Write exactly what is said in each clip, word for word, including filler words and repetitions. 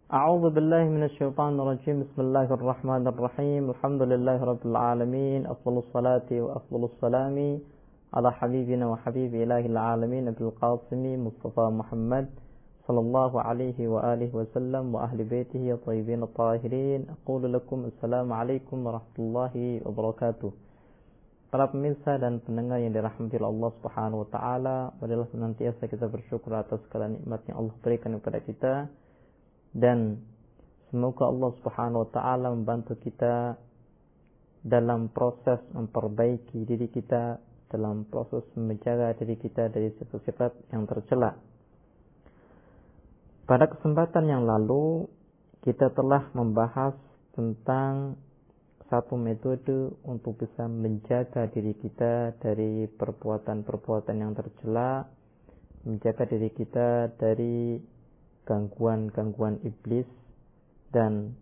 أعوذ بالله من الشيطان الرجيم. بسم الله الرحمن الرحيم. الحمد لله رب العالمين. أفضل الصلاة وأفضل السلام على حبيبنا وحبيب إله العالمين أبي القاسم مصطفى محمد صلى الله عليه وآله وسلم وأهل بيته الطيبين الطاهرين. أقول لكم السلام عليكم ورحمة الله وبركاته. Para pemirsa dan pendengar yang dirahmati Allah Subhanahu wa taala, marilah senantiasa kita bersyukur atas segala nikmat yang Allah berikan kepada kita, dan semoga Allah Subhanahu wa taala membantu kita dalam proses memperbaiki diri kita, dalam proses menjaga diri kita dari sifat-sifat yang tercela. Pada kesempatan yang lalu kita telah membahas tentang satu metode untuk bisa menjaga diri kita dari perbuatan-perbuatan yang tercela, menjaga diri kita dari gangguan-gangguan iblis, dan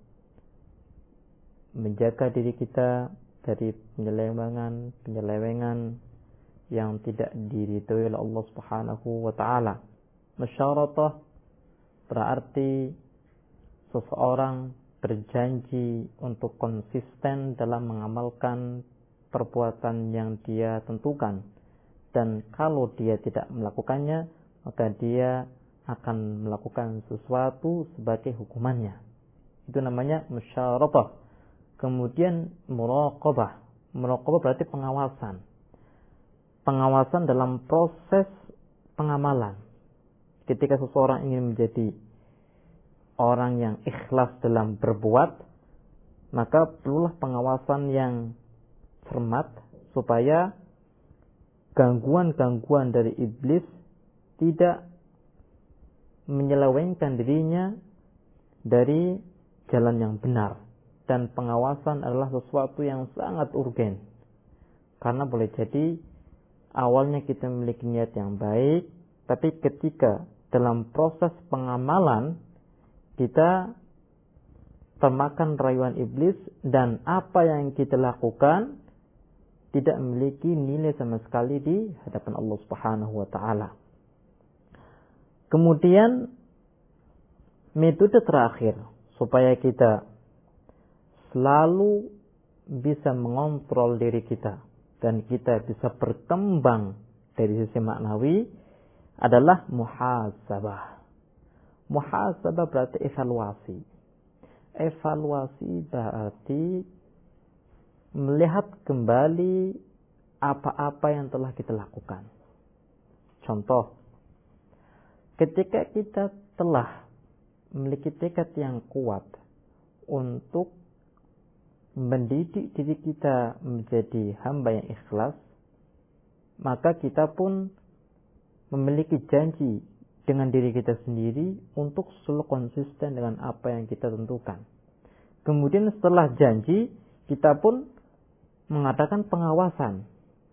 menjaga diri kita dari penyelewengan-penyelewengan yang tidak diridhoi oleh Allah Subhanahu wa taala. Musyaratah berarti seseorang berjanji untuk konsisten dalam mengamalkan perbuatan yang dia tentukan, dan kalau dia tidak melakukannya, maka dia akan melakukan sesuatu sebagai hukumannya. Itu namanya musyaratah. Kemudian muraqabah. Muraqabah berarti pengawasan. Pengawasan dalam proses pengamalan. Ketika seseorang ingin menjadi orang yang ikhlas dalam berbuat, maka perlulah pengawasan yang cermat supaya gangguan-gangguan dari iblis tidak menyelewengkan dirinya dari jalan yang benar. Dan pengawasan adalah sesuatu yang sangat urgen, karena boleh jadi awalnya kita memiliki niat yang baik, tapi ketika dalam proses pengamalan kita termakan rayuan iblis, dan apa yang kita lakukan tidak memiliki nilai sama sekali di hadapan Allah Subhanahu wa taala. Kemudian metode terakhir supaya kita selalu bisa mengontrol diri kita dan kita bisa berkembang dari sisi maknawi adalah muhasabah. Muhasabah berarti evaluasi. Evaluasi berarti melihat kembali apa-apa yang telah kita lakukan. Contoh, ketika kita telah memiliki tekad yang kuat untuk mendidik diri kita menjadi hamba yang ikhlas, maka kita pun memiliki janji dengan diri kita sendiri untuk selalu konsisten dengan apa yang kita tentukan. Kemudian setelah janji, kita pun mengadakan pengawasan.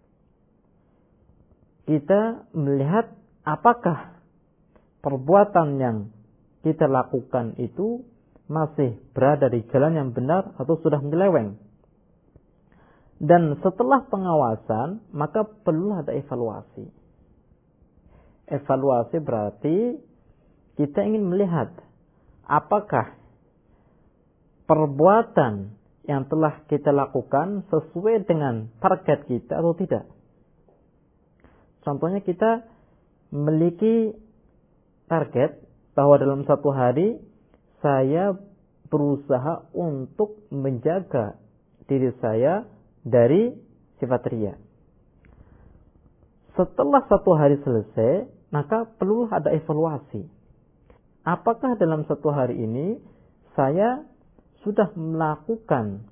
Kita melihat apakah perbuatan yang kita lakukan itu masih berada di jalan yang benar atau sudah menyeleweng. Dan setelah pengawasan, maka perlu ada evaluasi. Evaluasi berarti kita ingin melihat apakah perbuatan yang telah kita lakukan sesuai dengan target kita atau tidak. Contohnya, kita memiliki target bahwa dalam satu hari saya berusaha untuk menjaga diri saya dari sifat riya. Setelah satu hari selesai, maka perlu ada evaluasi. Apakah dalam satu hari ini saya sudah melakukan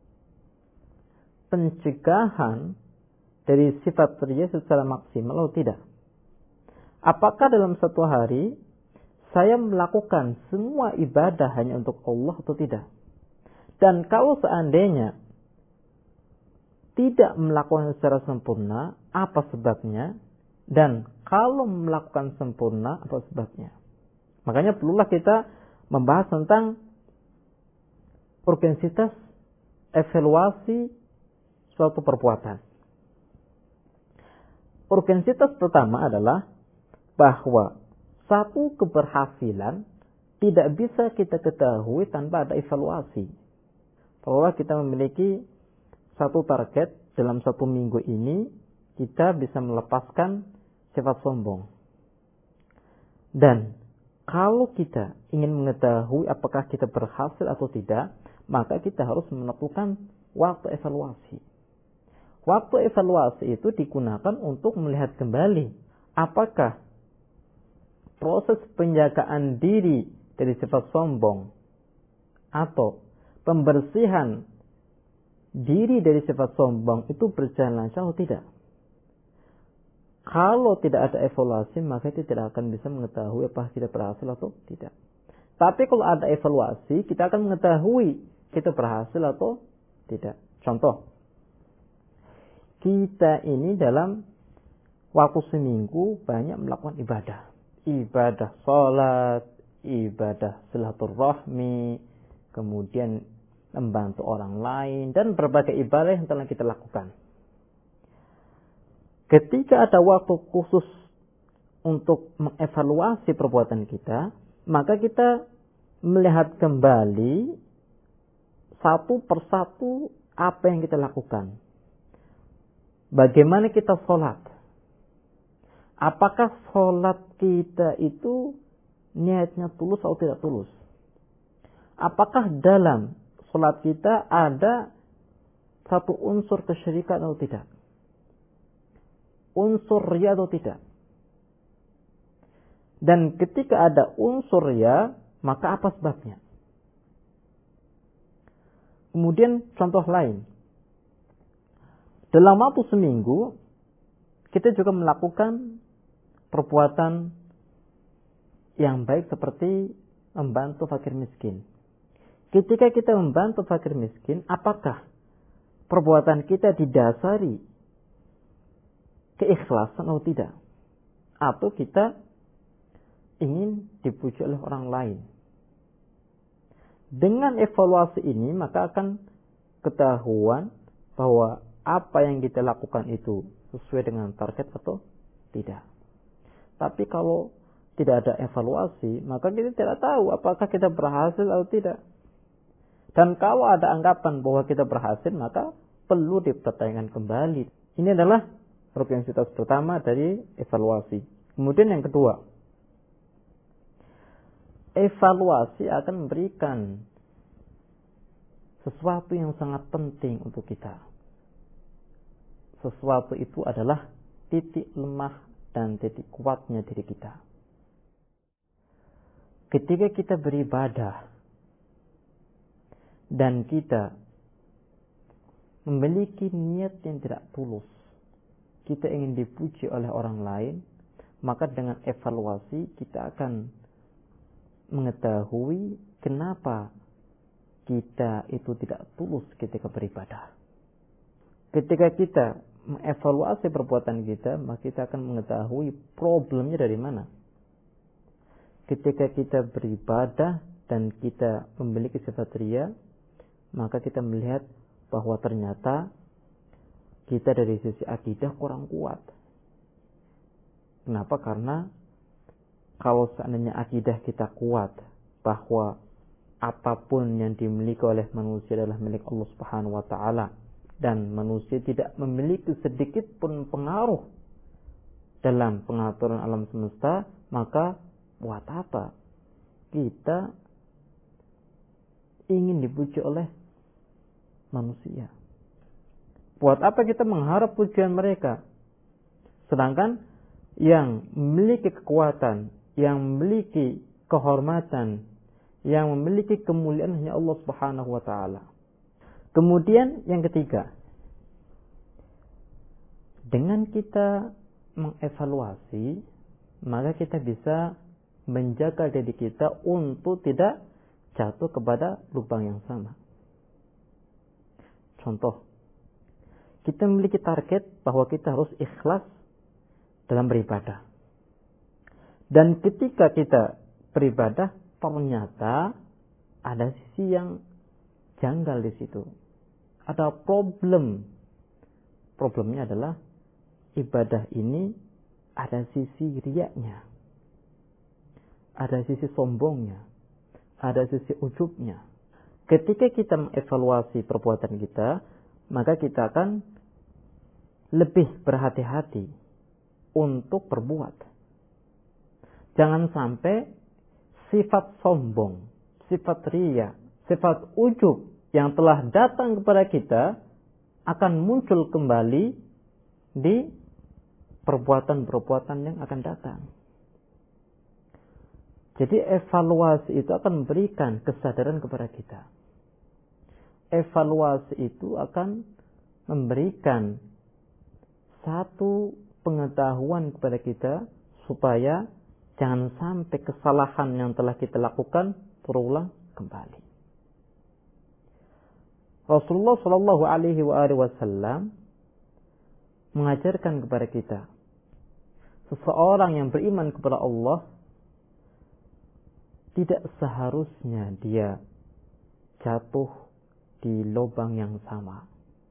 pencegahan dari sifat riya secara maksimal atau tidak? Apakah dalam satu hari saya melakukan semua ibadah hanya untuk Allah atau tidak? Dan kalau seandainya tidak melakukan secara sempurna, apa sebabnya? Dan kalau melakukan sempurna, apa sebabnya? Makanya perlulah kita membahas tentang urgensitas evaluasi suatu perbuatan. Urgensitas pertama adalah bahwa satu keberhasilan tidak bisa kita ketahui tanpa ada evaluasi. Bahwa kita memiliki satu target dalam satu minggu ini, kita bisa melepaskan sifat sombong. Dan kalau kita ingin mengetahui apakah kita berhasil atau tidak, maka kita harus menentukan waktu evaluasi. Waktu evaluasi itu digunakan untuk melihat kembali apakah proses penjagaan diri dari sifat sombong atau pembersihan diri dari sifat sombong itu berjalan lancar atau tidak. Kalau tidak ada evaluasi, maka kita tidak akan bisa mengetahui apakah kita berhasil atau tidak. Tapi kalau ada evaluasi, kita akan mengetahui kita berhasil atau tidak. Contoh, kita ini dalam waktu seminggu banyak melakukan ibadah. Ibadah sholat, ibadah silaturahmi, kemudian membantu orang lain, dan berbagai ibadah yang telah kita lakukan. Ketika ada waktu khusus untuk mengevaluasi perbuatan kita, maka kita melihat kembali satu persatu apa yang kita lakukan. Bagaimana kita sholat? Apakah sholat kita itu niatnya tulus atau tidak tulus? Apakah dalam sholat kita ada satu unsur kesyirikan atau tidak? Unsur riya atau tidak? Dan ketika ada unsur riya, maka apa sebabnya? Kemudian contoh lain. Dalam waktu seminggu, kita juga melakukan perbuatan yang baik seperti membantu fakir miskin. Ketika kita membantu fakir miskin, apakah perbuatan kita didasari keikhlasan atau tidak? Atau kita ingin dipuji oleh orang lain? Dengan evaluasi ini, maka akan ketahuan bahwa apa yang kita lakukan itu sesuai dengan target atau tidak. Tapi kalau tidak ada evaluasi, maka kita tidak tahu apakah kita berhasil atau tidak. Dan kalau ada anggapan bahwa kita berhasil, maka perlu dipertanyakan kembali. Ini adalah rukunitas pertama dari evaluasi. Kemudian yang kedua, evaluasi akan memberikan sesuatu yang sangat penting untuk kita. Sesuatu itu adalah titik lemah dan titik kuatnya diri kita. Ketika kita beribadah dan kita memiliki niat yang tidak tulus, kita ingin dipuji oleh orang lain, maka dengan evaluasi kita akan mengetahui kenapa kita itu tidak tulus ketika beribadah. Ketika kita mengevaluasi perbuatan kita, maka kita akan mengetahui problemnya dari mana. Ketika kita beribadah dan kita memiliki sifat riya, maka kita melihat bahwa ternyata kita dari sisi akidah kurang kuat. Kenapa? Karena kalau seandainya akidah kita kuat bahwa apapun yang dimiliki oleh manusia adalah milik Allah Subhanahu wa taala dan manusia tidak memiliki sedikit pun pengaruh dalam pengaturan alam semesta, maka buat apa kita ingin dipuji oleh manusia? Buat apa kita mengharap pujian mereka? Sedangkan yang memiliki kekuatan, yang memiliki kehormatan, yang memiliki kemuliaan hanya Allah Subhanahu wa taala. Kemudian yang ketiga, dengan kita mengevaluasi, maka kita bisa menjaga diri kita untuk tidak jatuh kepada lubang yang sama. Contoh, kita memiliki target bahwa kita harus ikhlas dalam beribadah. Dan ketika kita beribadah, ternyata ada sisi yang janggal di situ. Ada problem. Problemnya adalah ibadah ini ada sisi riyanya. Ada sisi sombongnya. ada sisi ujubnya. Ketika kita mengevaluasi perbuatan kita, maka kita akan lebih berhati-hati untuk berbuat. Jangan sampai sifat sombong, sifat riya, sifat ujub yang telah datang kepada kita akan muncul kembali di perbuatan-perbuatan yang akan datang. Jadi evaluasi itu akan memberikan kesadaran kepada kita. Evaluasi itu akan memberikan satu pengetahuan kepada kita supaya jangan sampai kesalahan yang telah kita lakukan berulang kembali. Rasulullah Shallallahu Alaihi Wasallam mengajarkan kepada kita, seseorang yang beriman kepada Allah tidak seharusnya dia jatuh di lubang yang sama.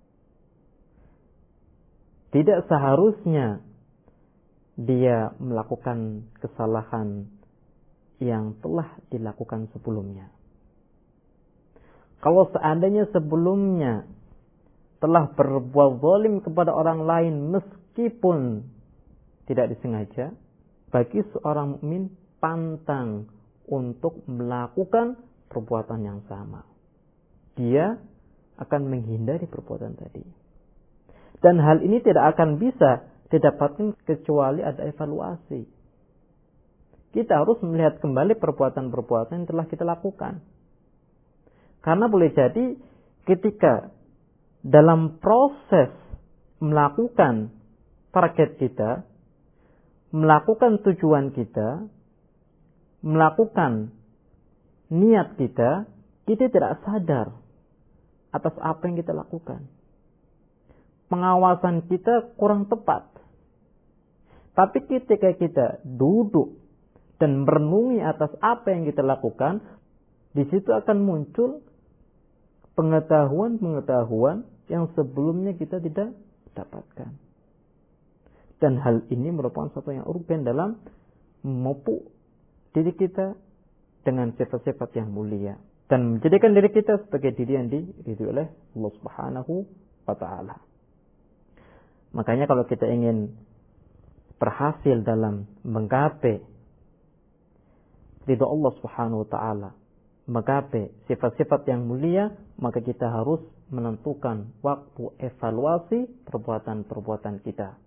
Tidak seharusnya dia melakukan kesalahan yang telah dilakukan sebelumnya. Kalau seandainya sebelumnya telah berbuat zalim kepada orang lain meskipun tidak disengaja, bagi seorang mukmin pantang untuk melakukan perbuatan yang sama. Dia akan menghindari perbuatan tadi. Dan hal ini tidak akan bisa didapatkan kecuali ada evaluasi. Kita harus melihat kembali perbuatan-perbuatan yang telah kita lakukan. Karena boleh jadi ketika dalam proses melakukan target kita, melakukan tujuan kita, melakukan niat kita, kita tidak sadar atas apa yang kita lakukan. Pengawasan kita kurang tepat. Tapi ketika kita duduk dan merenungi atas apa yang kita lakukan, di situ akan muncul pengetahuan-pengetahuan yang sebelumnya kita tidak dapatkan. Dan hal ini merupakan satu yang urgen dalam memupuk diri kita dengan sifat-sifat yang mulia dan menjadikan diri kita sebagai diri yang diridhoi oleh Allah Subhanahu wa taala. Makanya kalau kita ingin berhasil dalam menggapai ridha Allah Subhanahu wa taala, menggapai sifat-sifat yang mulia, maka kita harus menentukan waktu evaluasi perbuatan-perbuatan kita.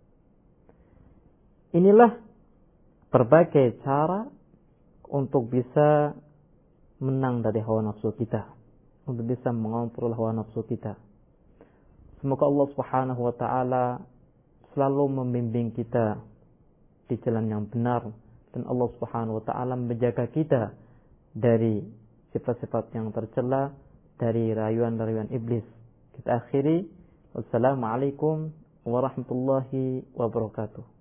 Inilah berbagai cara untuk bisa menang dari hawa nafsu kita, untuk bisa mengontrol hawa nafsu kita. Semoga Allah Subhanahu wa taala selalu membimbing kita di jalan yang benar, dan Allah Subhanahu wa taala menjaga kita dari sifat-sifat yang tercela, dari rayuan-rayuan iblis. Kita akhiri, wassalamualaikum warahmatullahi wabarakatuh.